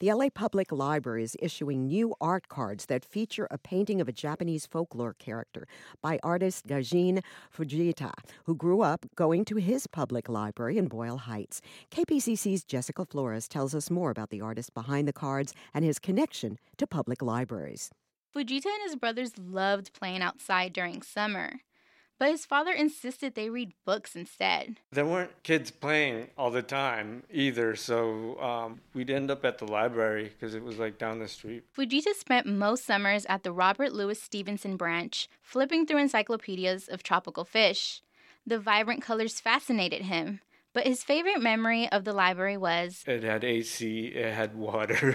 The LA Public Library is issuing new art cards that feature a painting of a Japanese folklore character by artist Gajin Fujita, who grew up going to his public library in Boyle Heights. KPCC's Jessica Flores tells us more about the artist behind the cards and his connection to public libraries. Fujita and his brothers loved playing outside during summer, but his father insisted they read books instead. There weren't kids playing all the time either, so we'd end up at the library because it was like down the street. Fujita spent most summers at the Robert Louis Stevenson branch, flipping through encyclopedias of tropical fish. The vibrant colors fascinated him, but his favorite memory of the library was... It had AC, it had water.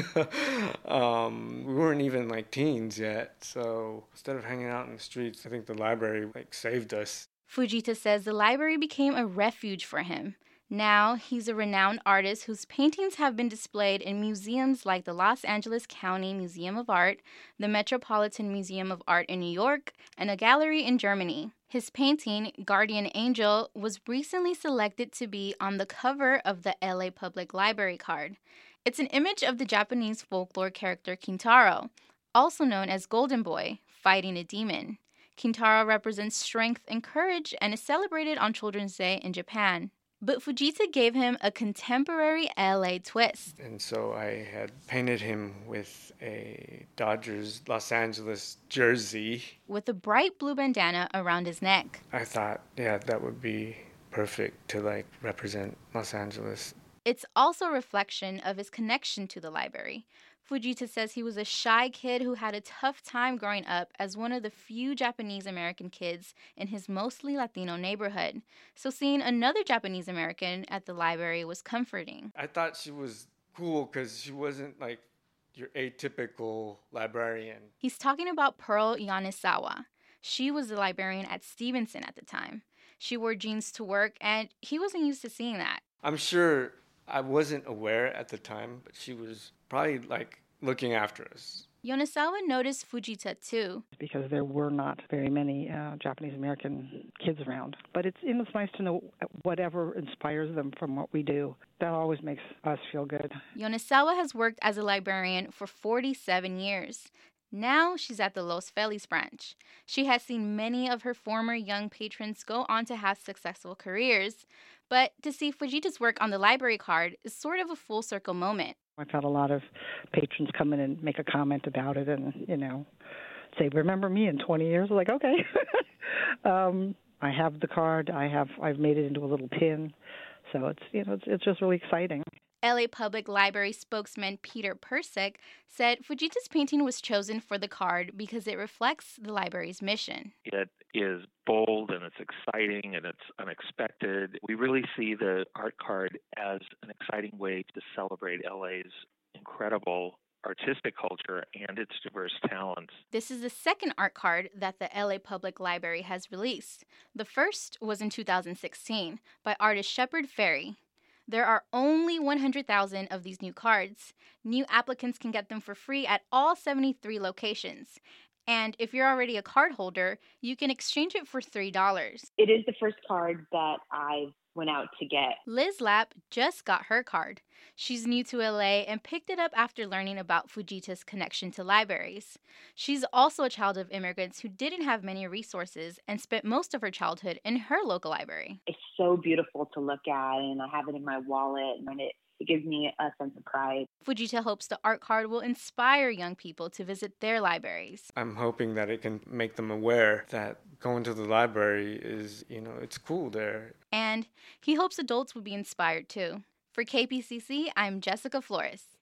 We weren't even like teens yet, so instead of hanging out in the streets, I think the library saved us. Fujita says the library became a refuge for him. Now, he's a renowned artist whose paintings have been displayed in museums like the Los Angeles County Museum of Art, the Metropolitan Museum of Art in New York, and a gallery in Germany. His painting, Guardian Angel, was recently selected to be on the cover of the LA Public Library card. It's an image of the Japanese folklore character Kintaro, also known as Golden Boy, fighting a demon. Kintaro represents strength and courage and is celebrated on Children's Day in Japan. But Fujita gave him a contemporary LA twist. And so I had painted him with a Dodgers Los Angeles jersey. With a bright blue bandana around his neck. I thought, that would be perfect to represent Los Angeles. It's also a reflection of his connection to the library. Fujita says he was a shy kid who had a tough time growing up as one of the few Japanese American kids in his mostly Latino neighborhood. So seeing another Japanese American at the library was comforting. I thought she was cool because she wasn't your atypical librarian. He's talking about Pearl Yanisawa. She was the librarian at Stevenson at the time. She wore jeans to work, and he wasn't used to seeing that. I'm sure I wasn't aware at the time, but she was probably looking after us. Yonisawa noticed Fujita too. Because there were not very many Japanese American kids around. But it's nice to know whatever inspires them from what we do. That always makes us feel good. Yonisawa has worked as a librarian for 47 years. Now she's at the Los Feliz branch. She has seen many of her former young patrons go on to have successful careers. But to see Fujita's work on the library card is sort of a full circle moment. I've had a lot of patrons come in and make a comment about it and, say, remember me in 20 years? I'm like, okay. I have the card. I've made it into a little pin. So it's just really exciting. LA Public Library spokesman Peter Persik said Fujita's painting was chosen for the card because it reflects the library's mission. It is bold and it's exciting and it's unexpected. We really see the art card as an exciting way to celebrate LA's incredible artistic culture and its diverse talents. This is the second art card that the LA Public Library has released. The first was in 2016 by artist Shepard Fairey. There are only 100,000 of these new cards. New applicants can get them for free at all 73 locations. And if you're already a card holder, you can exchange it for $3. It is the first card that I went out to get. Liz Lapp just got her card. She's new to LA and picked it up after learning about Fujita's connection to libraries. She's also a child of immigrants who didn't have many resources and spent most of her childhood in her local library. It's so beautiful to look at, and I have it in my wallet, and it gives me a sense of pride. Fujita hopes the art card will inspire young people to visit their libraries. I'm hoping that it can make them aware that going to the library is, it's cool there. And he hopes adults will be inspired too. For KPCC, I'm Jessica Flores.